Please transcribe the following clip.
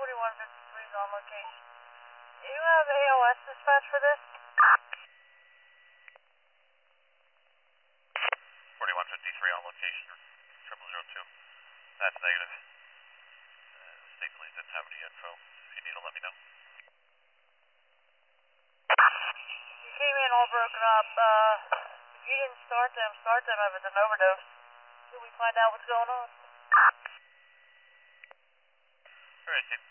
4153 is on location. Do you have AOS dispatch for this? 4153 on location, 0002. That's negative. State police didn't have any info. If you need to let me know. You came in all broken up. If you didn't start them if it's an overdose. Should we find out what's going on? Alright,